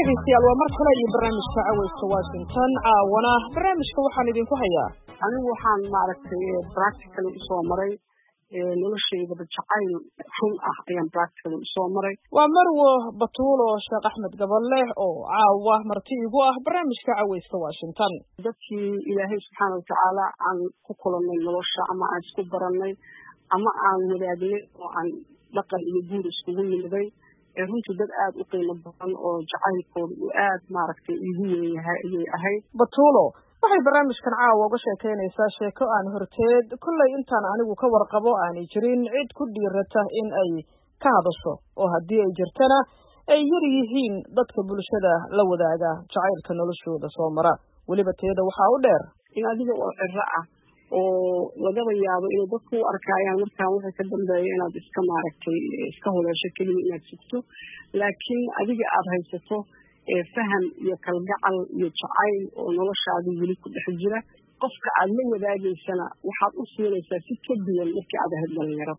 dhegeystayaal waa mar kale iyo barnaamijka Cawayska Washington caawana barnaamijka waxaan idinku hayaa anigu waxaan maaragtay practical u soo maray noloshayda jacayl run ah ayaan practical u soo maray waa Marwo Batuulo Sheekh Axmed Gaballe oo caawa marti igu ah barnaamijka Cawayska Washington dadkii Ilaahay subxaanahu wa ta'ala aan ku kulanay nolosha ama aan isku baranay ama aan wadaagnay oo aan dhaqan iyo guur iskugu yimiday runtii dad aad u qiimo badan oo jacaylkooda uu aad maaragtay igu weyn yahay ayay ahayd Batuulo waxay barnaamijkan caawa uga sheekeynaysaa sheeko aan horteed kullay intaan anigu ka warqabo aanay jirin cid ku dhiirata in ay ka hadasho oo haddii ay jirtana ay yar yihiin dadka bulshada la wadaaga jacaylka noloshooda soo mara weliba teeda waxaa u dheer in adiga oo cirro ah oo lagaba yaabo inay dadku u arkayaan markaan wixii ka dambeeya inaad iska maaragtay iska huleesho keliya inaad sugto laakiin adiga aad haysato faham iyo kalgacal iyo jacayl oo noloshaada weli ku dhex jira qofka aad la wadaagaysana waxaad u siinaysaa si ka duwan markii aad ahayd dhalinyaro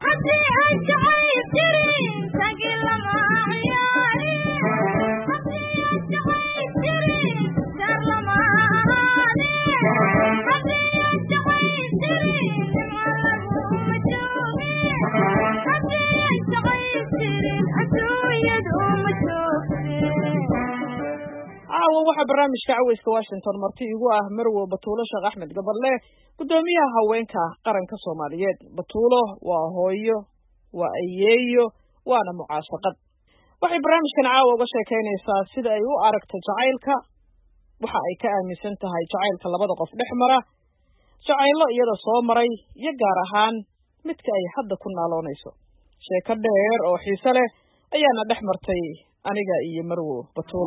waxa barnaamijka Cawayska Washington marti igu ah Marwo Batuulo Sheekh Axmed Gaballe gudoomiyaha haweenka qaranka Soomaaliyeed Batuulo waa hooyo waa ayeeyo waana mucaashaqad waxay barnaamijkan caawa uga sheekeynaysaa sida ay u aragto jacaylka waxa ay ka aaminsan tahay jacaylka labada qof dhex mara jacaylo iyada soo maray iyo gaar ahaan midka ay hadda ku naaloonayso sheeko dheer oo xiiso leh ayaana dhex martay aniga iyo Marwo Batuulo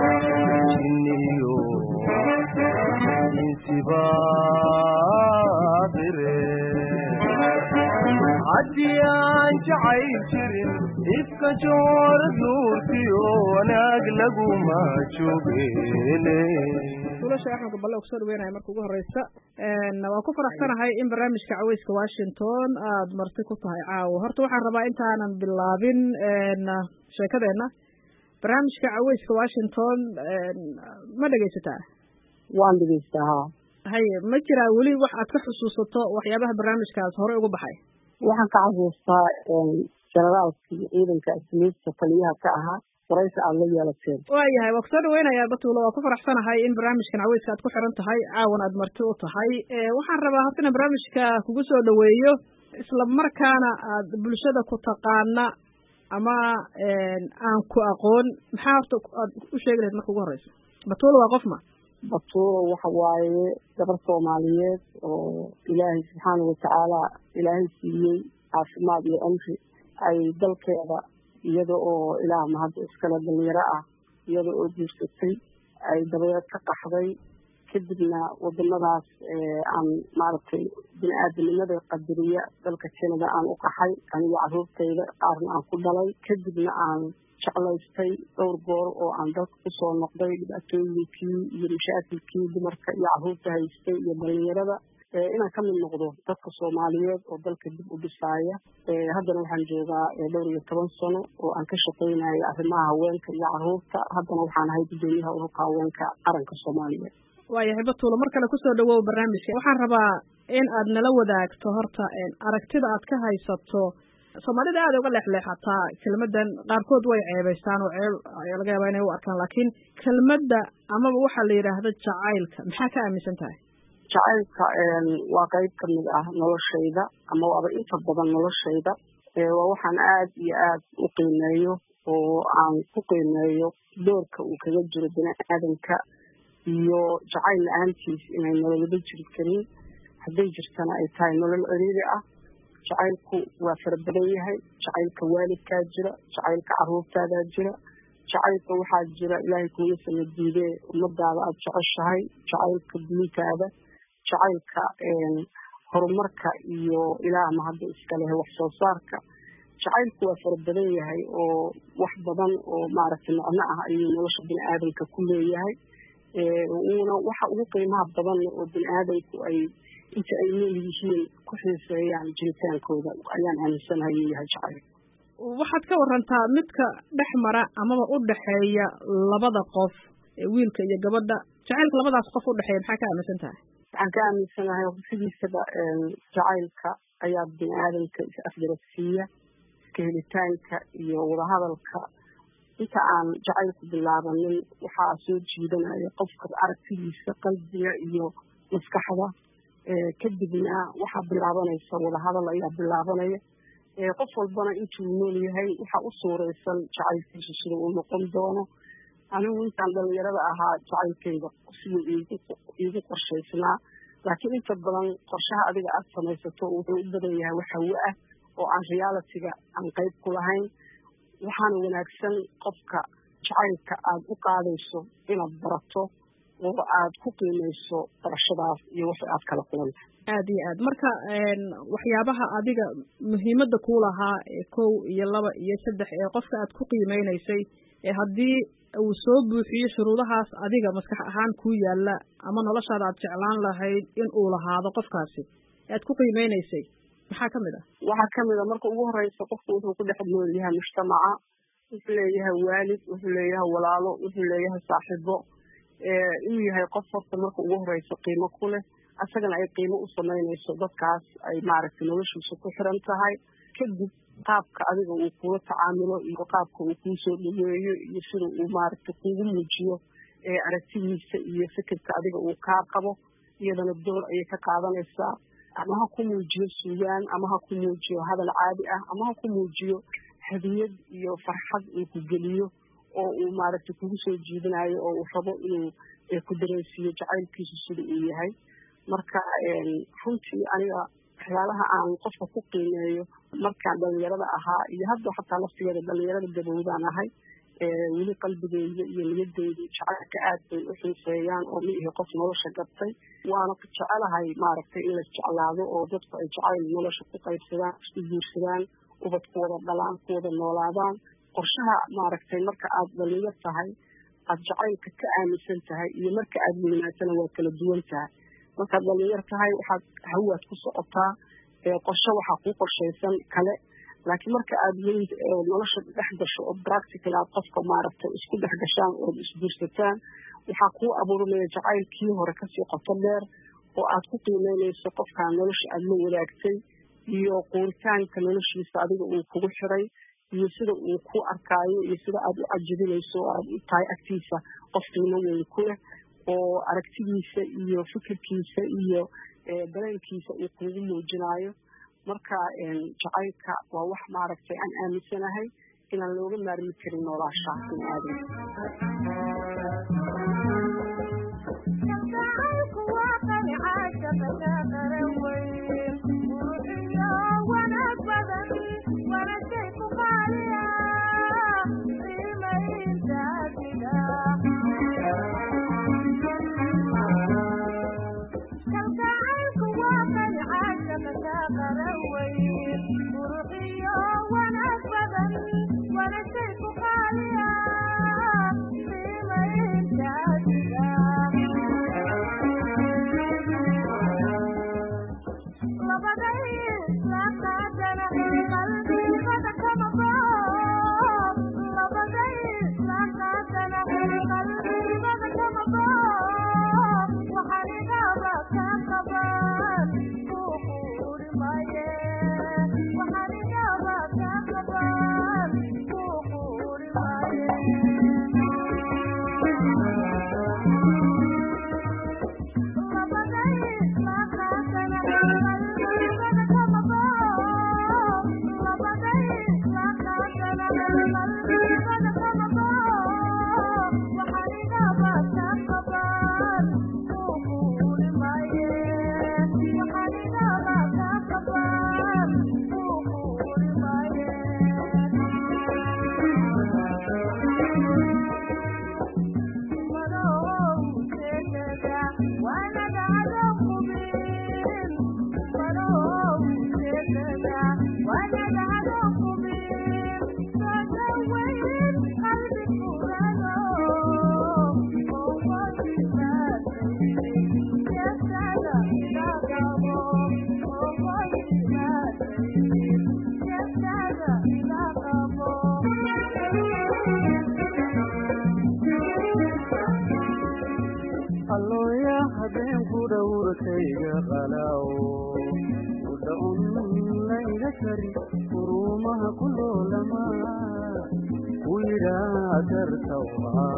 عديان جعيل جرين إفكا جور نورتيو وناق لقو ما تشوبيني Batuulo Sheekh Axmed Gaballe oo soo dhaweynaya markii ugu horeysa waa ku faraxsanahay in barnaamijka Cawayska Washington aad marti ku tahay caawa horta waxaan rabaa intaanan bilaabin sheekadeena barnaamijka Cawayska Washington ma dhageysataa waan dhageystaa haye ma jiraa weli wax aad ka xusuusato waxyaabaha barnaamijkaas hore ugu baxay waxaan ka xasuustaa generaalkii ciidanka asliista taliyaha ka ahaa waraysi aad la yeelateen waayahay waa kusoo dhaweynayaa Batuulo waa ku faraxsanahay in barnaamijkan Cawayska aad ku xiran tahay caawan aad marti u tahay waxaan rabaa horta in barnaamijka kugu soo dhaweeyo isla markaana aad bulshada ku taqaana ama aan ku aqoon maxaa horta aad u sheegi lahayd marka ugu horeysa Batuulo waa qof ma Batuulo waxa waaye gabar Soomaaliyeed oo Ilaahay subxaanahu wa ta'ala Ilaahay siiyay caafimaad iyo cumri ay dalkeeda iyada oo Ilaah mahad iskala dhalinyaro ah iyada oo guursatay ay dabeed ka qaxday kadibna wadamadaas aan maaragtay bini'aadanimada qadariya dalka Canada aan u qaxay aniga carruurtayda qaarna aan ku dhalay kadibna aan jeclaystay dhowr goor oo aan dalka ku soo noqday dhibaatooyinkii iyo mashaakilkii dumarka iyo carruurta haystay iyo dhalinyarada inaan ka mid noqdo dadka Soomaaliyeed oo dalka dib u dhisaya haddana waxaan joogaa dhowr iyo 10 sano oo aan ka shaqeynayo arrimaha haweenka iyo carruurta haddana waxaan ahay gudoomiyaha ururka haweenka qaranka Soomaaliyeed waayahay Batuulo mar kale ku soo dhawow barnaamijka waxaan rabaa in aad nala wadaagto horta aragtida aad ka haysato Soomaalida aad uga leexleexataa kelmadan qaarkood way ceebaystaan oo ceel laga yaabaa inay u arkaan laakiin kelmadda amaba waxa la yiraahdo jacaylka maxaa ka aaminsan tahay jacaylka waa qayb ka mid ah noloshayda ama waaba inta badan noloshayda waa waxaan aad iyo aad u qiimeeyo oo aan ku qiimeeyo doorka uu kaga jiro bini'aadanka iyo jacayl la'aantiis inay nololba jiri karin hadday jirtana ay tahay nolol ciriiri ah jacaylku waa farabadan yahay jacaylka waalidkaa jira jacaylka carruurtaadaa jira jacaylka waxaa jira ilaahay kuula sanadiidee ummadaada aad jeceshahay jacaylka diintaada jacaylka horumarka iyo ilaah mahadda iska leh wax soo saarka jacaylku waa farabadan yahay oo wax badan oo maaragtay macno ah ayuu nolosha bini'aadanka ku leeyahay uuna waxa ugu qiimaha badan oo bini'aadanku ay inta ay nool yihiin ku xiiseeyaan jiritaankooda ayaan aaminsanahay inuu yahay jacayl waxaad ka warantaa midka dhex mara amaba u dhaxeeya labada qof wiilka iyo gabadha jacaylka labadaas qof u dhaxeeya maxaa ka aaminsan tahay waxaan ka aaminsanahay sidiisaba jacaylka ayaa bini aadamka is afgarasiiya iska helitaanka iyo wadahadalka inta aan jacaylku bilaabanin waxaa soo jiidanaya qofka aragtidiisa qalbiga iyo maskaxda kadibna waxaa bilaabanaysa wadahadal ayaa bilaabanaya qof walbana intuu nool yahay waxaa u suuraysan jacaylkiisu sida uu noqon doono anigu intaan dhalinyarada ahaa jacaylkayga siduu iigu qorshaysnaa laakiin inta badan qorshaha adiga aad samaysato wuxuu u badan yahay wax hawo ah oo aan realitiga aan qayb ku lahayn waxaana wanaagsan qofka jacaylka aad u qaadayso inaad barato oo aad ku qiimayso barashadaas iyo wixii aad kala kulanta aad iyo aad marka waxyaabaha adiga muhiimadda kuu lahaa 1 iyo 2 iyo 3 ee qofka aad ku qiimeynaysay haddii uu soo buuxiyo shuruudahaas adiga maskax ahaan ku yaala ama noloshaada aad jeclaan lahayd in uu lahaado qofkaasi aad ku qiimeynaysay maxaa kamid ah waxaa kamid ah marka ugu horeysa qofku wuxuu ku dhex nool yahay mujtamaca wuxuu leeyahay waalid wuxuu leeyahay walaalo wuxuu leeyahay saaxiibo inuu yahay qof horta marka ugu horeysa qiimo ku leh asagana ay qiimo u samaynayso dadkaas ay maaragtay noloshiisa ku xiran tahay kadib qaabka adiga uu kula tacaamulo iyo qaabka uu kuu soo dhaweeyo iyo sida uu maaragtay kuugu muujiyo aragtidiisa iyo fikirka adiga uu kaa qabo iyadana door ayay ka qaadanaysaa ama ha ku muujiyo suugaan ama ha ku muujiyo hadal caadi ah ama ha ku muujiyo hadiyad iyo farxad uu ku geliyo oo uu maaragtay kugu soo jiidanayo oo uu rabo inuu ku dareensiiyo jacaylkiisu sida uu yahay marka runtii aniga waxyaalaha aan qofka ku qiimeeyo markaan dhalinyarada ahaa iyo hadda xataa laftigeeda dhalinyarada gabowdaan ahay weli qalbigeyda iyo niyadeyda jacaylka aad bay u xiiseeyaan oo ma ihi qof nolosha gabtay waana jecelahay maaragtay in la jeclaado oo dadku ay jacayl nolosha ku qaybsadaan isku guursadaan ubad ku wada dhalaan ku wada noolaadaan qorshaha maaragtay marka aad dhalinyar tahay aad jacaylka ka aaminsan tahay iyo marka aad weynaatana waa kala duwan tahay markaad dhalinyar tahay waxaad hawaad ku socotaa qorshe waxaa kuu qorshaysan kale laakiin marka aad weyn nolosha dhex gasho oo practical aad qofka maaragtay isku dhex gashaan ood isguursataan waxaa kuu abuurmaya jacaylkii hore kasii qoto dheer oo aad ku qiimeynayso qofkaa nolosha aad la wadaagtay iyo quuritaanka noloshiisa adiga uu kugu xiray iyo sida uu ku arkaayo iyo sida aad u cajabinayso oo aad u tahay agtiisa qof qiimo weyn ku leh oo aragtidiisa iyo fikirkiisa iyo dareenkiisa uu kugu muujinaayo marka jacaylka waa wax maaragtay aan aaminsanahay inaan looga maarmi karin noolaashaha bini habeen ku dhowrkayga qalaawo udhaun layga kari urumaha ku loolama ku yidhaa dartawha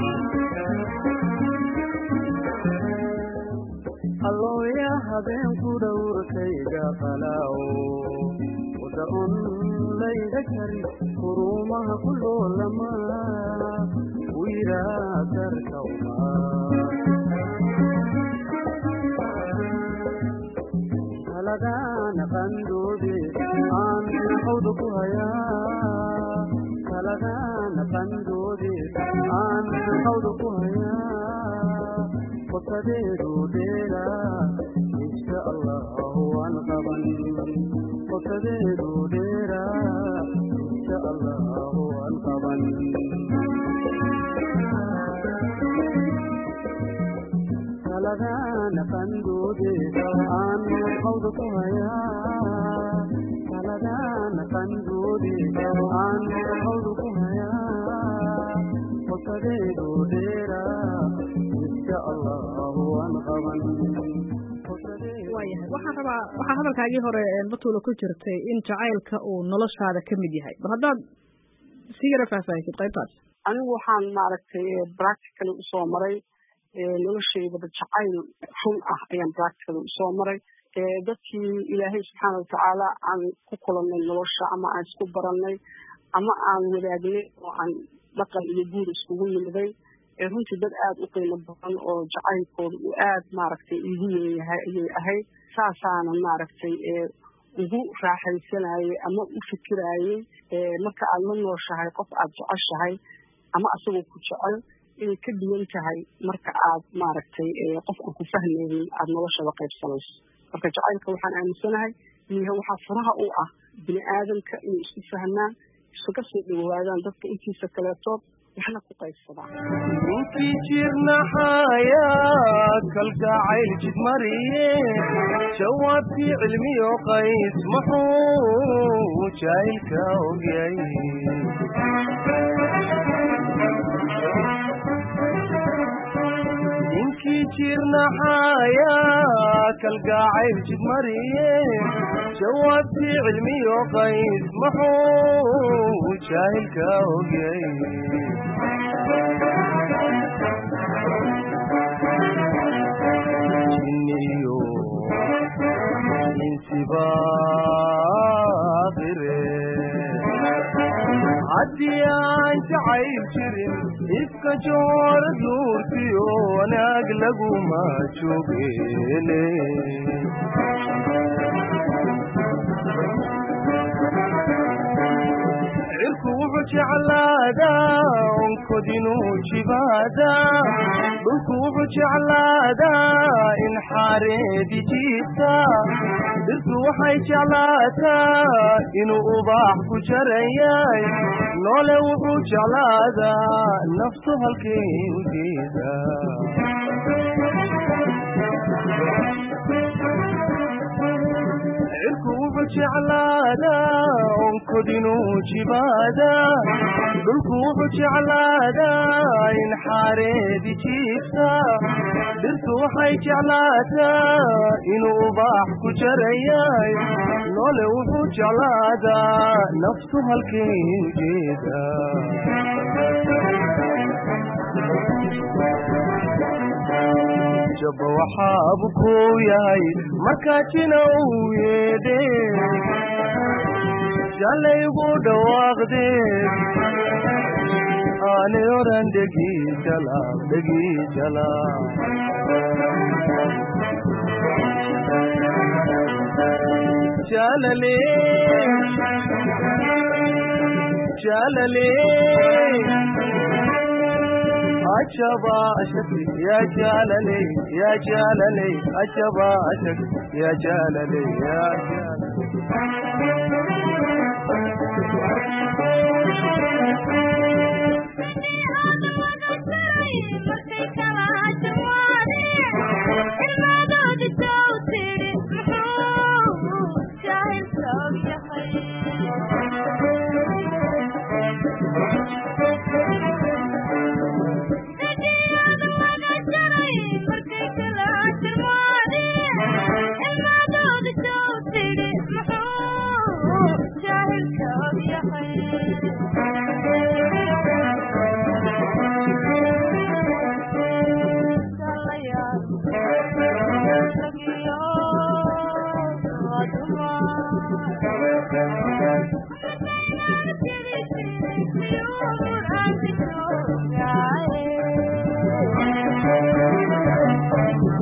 allooya habeen ku dhowrkayga qalaawo udhaun layga kari urumaha ku loolama ku yidhaa dartawha kalagana qandoode aan hawda ku hayaa kalagana qandoode aan hawda ku hayaa qotadeedu dheera insha allahu waan qaban qotadeedu dheera insha allahu waan qaban kalagana qandoode aan hawda ku hayaa kalagana qandoode aan hawda ku hayaa qotadeedu dheera insha allahu waan qaban waayahay waxaa hadalkaagii hore batuula ku jirtay in jacaylka uu noloshaada ka mid yahay bal haddaad sii yara faahfaahisid qaybtaas anigu waxaan maaragtay practically usoo maray noloshaydaba jacayl run ah ayaan practically usoo maray dadkii ilaahay subxaana watacaala aan ku kulannay nolosha ama aan isku barannay ama aan wadaagnay oo aan dhaqan iyo guur iskugu yimiday runtii dad aada u qiimo badan oo jacaylkooda uu aada maaragtay igu weynyahay ayay ahayd saasaana maaragtay ugu raaxaysanayay ama u fikiraayey marka aad la nooshahay qof aada jeceshahay ama asagoo ku jecel inay ka duwan tahay marka aad maaragtay qof aan ku fahmaynin aada noloshada qaybsanayso marka jacaylka waxaan aaminsanahay inuu waxaa furaha u ah bini aadamka inay isku fahmaan isuga soo dhawaadaan dadka intiisa kaleetood waxna ku qaybsadaan ninkii jirnaxayaa kalgacayl jidmariye jawaabtii cilmiyo qays muxuu jaahilka ogyay ninkii jirnaxayaa kalgacayl jidmariye jawaabtii cilmiyo qays muxuu jaahilka ogyay jinniyo insibaaqire haddii aan jacayl jirin iska joora duurtiyo wanaag laguma joogeene cirku wuxuu jeclaadaa onkodinuu jibaadaa dhulku wuxuu jeclaadaa in xaareedi jiifta dhirtu waxay jeclaataa inuu ubaax ku jarayay noole wuxuu jeclaadaa naftu halkay u jeedaa cirku wuxuu jeclaadaa onkodinuu jibaadaa dhulku wuxuu jeclaadaa in xaareedi jiifta dhirtu waxay jeclaataa inuu ubaax ku jarayay noole wuxuu jeclaadaa naftu halkay u jeedaa jabba waxaabu kuu yahay markaa jina uu yeedhe jalaygu dhawaaqdee aanay oran dhegii jalaab jalale ajaba ashaki ya jalale ajaba ashaki ya jalale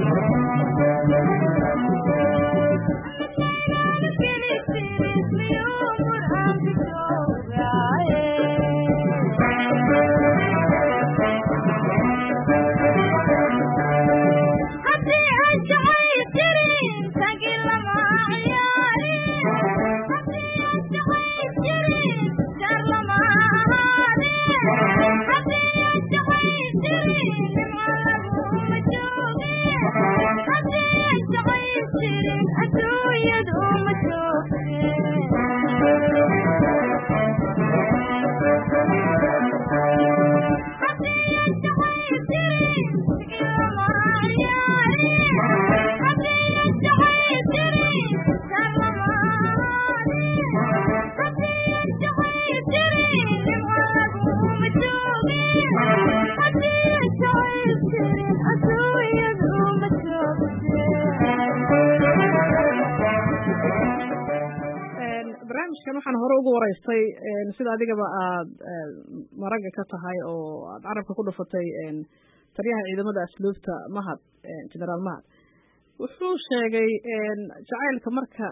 waxaan hore ugu waraystay sida adigaba aad maraga ka tahay oo aad carabka ku dhufatay taliyaha ciidamada asluubta mahad generaal mahad wuxuu sheegay jacaylka marka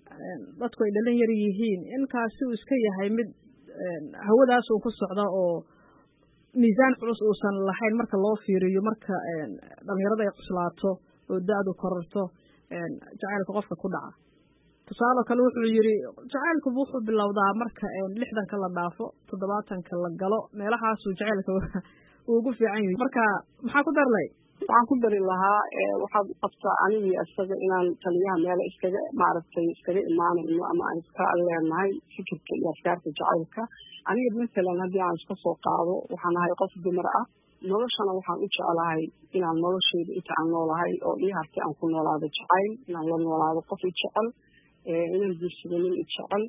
dadku ay dhalin yar yihiin in kaasi uu iska yahay mid hawadaas uu ku socda oo miisaan culus uusan lahayn marka loo fiiriyo marka dhalinyarada ay cuslaato oo da-du kororto jacaylka qofka ku dhaca tusaale kale wuxuu yiri jacaylku wuxuu bilowdaa marka 60 la dhaafo 70 la galo meelahaas uu jacaylka ugu fiican yahay marka maxaa ku darlay waxaan ku dari lahaa waxaad qabtaa anigii asaga inaan taliyaha meel iskaga maaragtay iskaga imaanayno ama aan iska leenahay fikirka iyo afkaarta jacaylka aniga midkalan haddii aan iska soo qaado waxaan ahay qof dumar ah noloshana waxaan u jeclahay inaan noloshayda inta aan noolahay oo ii hartay aan ku noolaado jacayl inaan la noolaado qof i jecel inaan guursado nin i jecel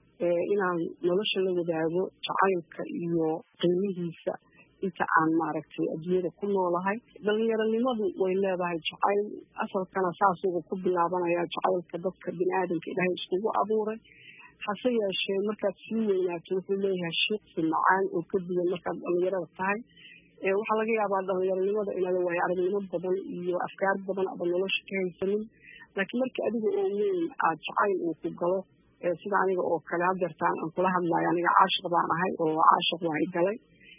inaan nolosha la wadaago jacaylka iyo qiimihiisa inta aan maaragtay adduunyada ku noolahay dhalinyaronimadu way leedahay jacayl asalkana saasuga ku bilaabanaya jacaylka dadka biniaadamka ilaahay iskugu abuuray hase yeeshee markaad sii weynaato wuxuu leeyahay shiiqsi macaan oo ka duwan markaad dhalinyarada tahay waxaa laga yaabaa dhalinyaronimada inaad waayo aragnimo badan iyo afkaar badan aba nolosha ka haysanin laakiin marka adiga oo weyn aad jacayl uu ku galo sida aniga oo kale hadeertaan aan kula hadlayo aniga caashiq baan ahay oo caashiq waa i galay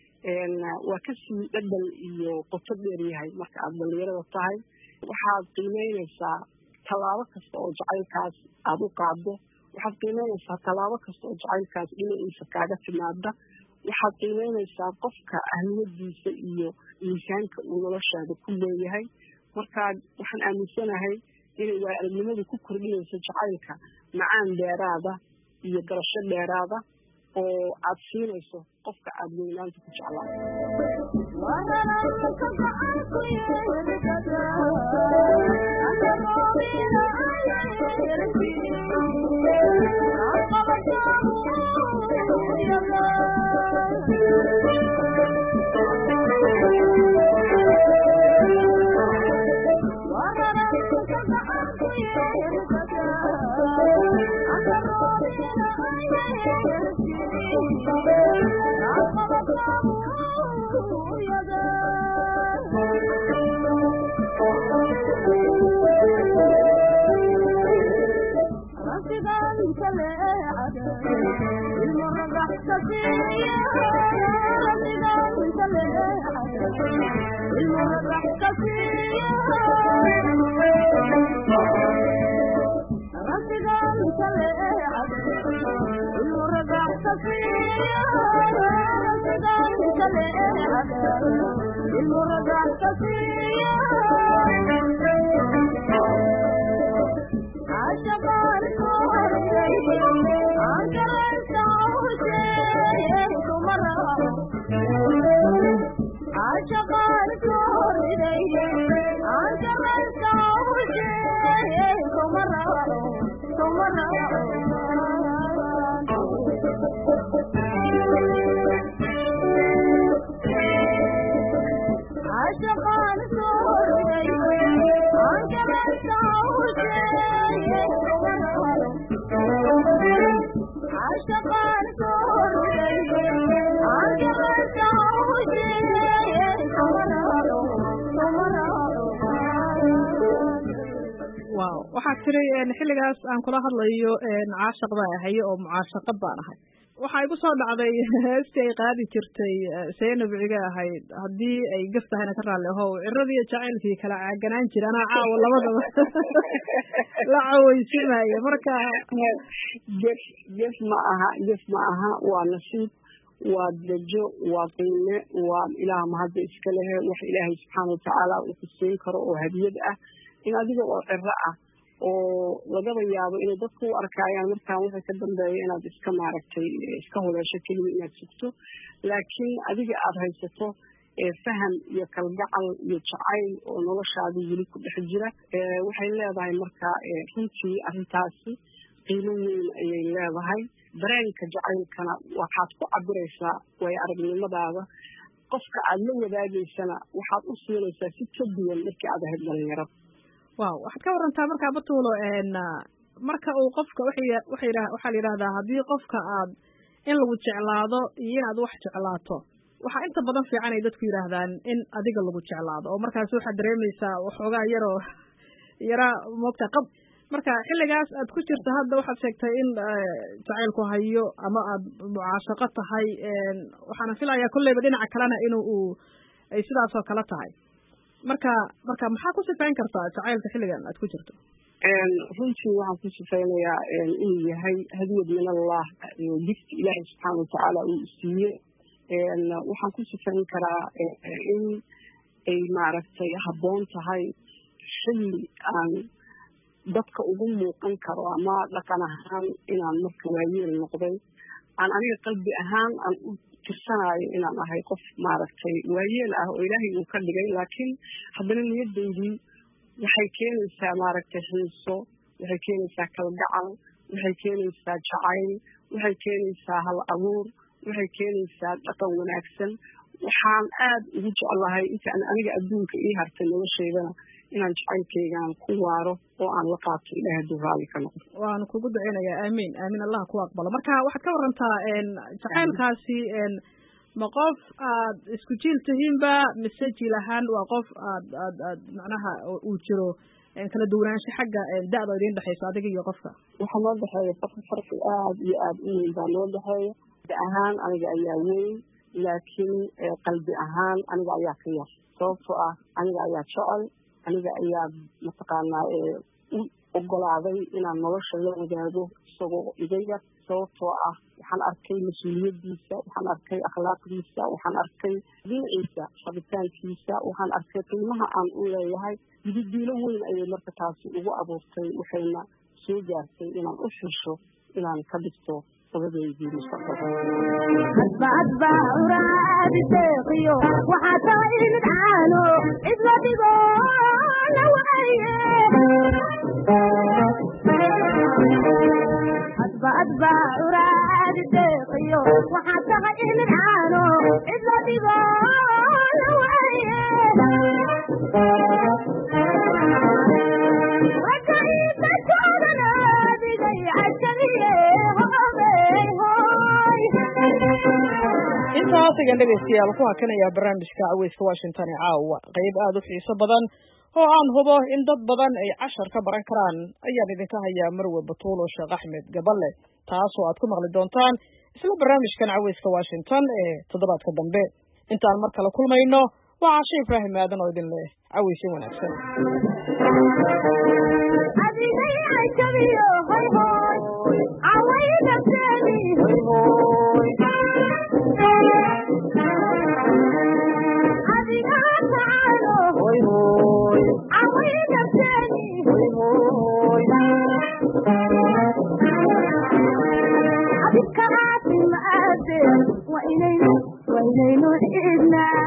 waa kasii dhadhan iyo qoto dheer yahay marka aad dhalinyarada tahay waxaad qiimeynaysaa tallaabo kasta oo jacaylkaas aad u qaado waxaad qiimeynaysaa tallaabo kasta oo jacaylkaas dhinaciisa kaaga timaada waxaad qiimeynaysaa qofka ahmiyadiisa iyo miisaanka uu noloshaada ku leeyahay markaa waxaan aaminsanahay inay waa aragnimadu ku kordhinayso jacaylka macaan dheeraada iyo garasho dheeraada oo aad siinayso qofka aad weynaanta ku jeclaato waaw waxaad tiri xilligaas aan kula hadlayo caashaq baa ahaye oo mucaashaqad baan ahay waxaa igu soo dhacday heestii ay qaadi jirtay Zaynab Ciga ahayd haddii ay gaf tahayna ka raalli ahow ciradii jacaylkii kala caaganaan jira anaa caawa labadaba la cawaysimaya marka gef ma aha waa nasiib waa dejo waa qiime waa ilaah mahadda iska lehe wax ilaahay subxaana watacaala uu ku siin karo oo hadiyad ah in adiga oo ciro ah oo lagaba yaabo inay dadku u arkaayaan markaan wixii ka dambeeya inaad iska maaragtay iska huleesho keliya inaad sugto laakiin adiga aada haysato faham iyo kalgacal iyo jacayl oo noloshaadii weli ku dhex jira waxay leedahay marka runtii arrintaasi qiimo weyn ayay leedahay dareenka jacaylkana waxaad ku cabiraysaa way aragnimadaada qofka aad la wadaagaysana waxaad u siinaysaa si ka duwan markii aad ahayd dhalinyarada waaw waxaad ka warantaa markaa Batuulo marka uu qofka waxaa la yidhaahdaa haddii qofka aad in lagu jeclaado iyo inaad wax jeclaato waxaa inta badan fiican ay dadku yidhaahdaan in adiga lagu jeclaado oo markaas waxaad dareemaysaa waxoogaa yara moogta qab marka xilligaas aad ku jirto hadda waxaad sheegtay in jacaylku hayo ama aad mucaashaqo tahay waxaana filayaa kolleyba dhinaca kalena inuu ay sidaas oo kale tahay marka maxaa ku sifayn kartaa jacaylka xilligan aad ku jirto runtii waxaan ku sifaynayaa inuu yahay hadiyad min allah gift ilaahay subxaana watacaala uu siiye waxaan ku sifayn karaa in ay maaragtay habboon tahay xilli aan dadka ugu muuqan karo ama dhaqan ahaan inaan marka waayeel noqday aan aniga qalbi ahaan aan u tirsanaayo inaan ahay qof maaragtay waayeel ah oo ilaahay uu ka dhigay laakiin haddana niyadaydii waxay keenaysaa maaragtay xiiso waxay keenaysaa kalgacal waxay keenaysaa jacayl waxay keenaysaa hal abuur waxay keenaysaa dhaqan wanaagsan waxaan aad ugu jeclahay intaan aniga adduunka ii hartay noloshaydana inaan jacaylkaygaan ku waaro oo aan la qaato ilaahay hadduu raalli ka noqdo waan kugu duceynayaa aamiin allah ku aqbalo marka waxaad ka warantaa jacaylkaasi ma qof aad isku jiil tihiinba mise jiil ahaan waa qof aad macnaha uu jiro kala duwanaansho xagga da'da idin dhexayso adiga iyo qofka waxaa noo dhexeeya farqi aad iyo aad u weyn baa noo dhexeeya da ahaan aniga ayaa weyn laakiin qalbi ahaan aniga ayaa ka yar sababtoo ah aniga ayaa jecel aniga ayaa mataqaanaa u ogolaaday inaan nolosha la wadaago isagoo iga yar sababtoo ah waxaan arkay mas-uuliyadiisa waxaan arkay akhlaaqdiisa waxaan arkay dhinaciisa rabitaankiisa waxaan arkay qiimaha aan u leeyahay diilo weyn ayay marka taasi ugu abuurtay waxayna soo gaartay inaan u xisho inaan ka dhigto sabadeydii mustaqbalka intaas ayaan dhegaystayaal ku hakanayaa barnaamijka caweyska Washington ee caawa qayb aad u xiiso badan oo aan hubo in dad badan ay cashar ka baran karaan ayaan idinka hayaa Marwe Batuulo Sheekh Axmed Gaballe taasoo aad ku maqli doontaan isla barnaamijkan caweyska Washington ee toddobaadka dambe intaan mar kale kulmayno waa Caashe Ibraahim Aadan oo idin leh caweysin wanaagsan وإلينا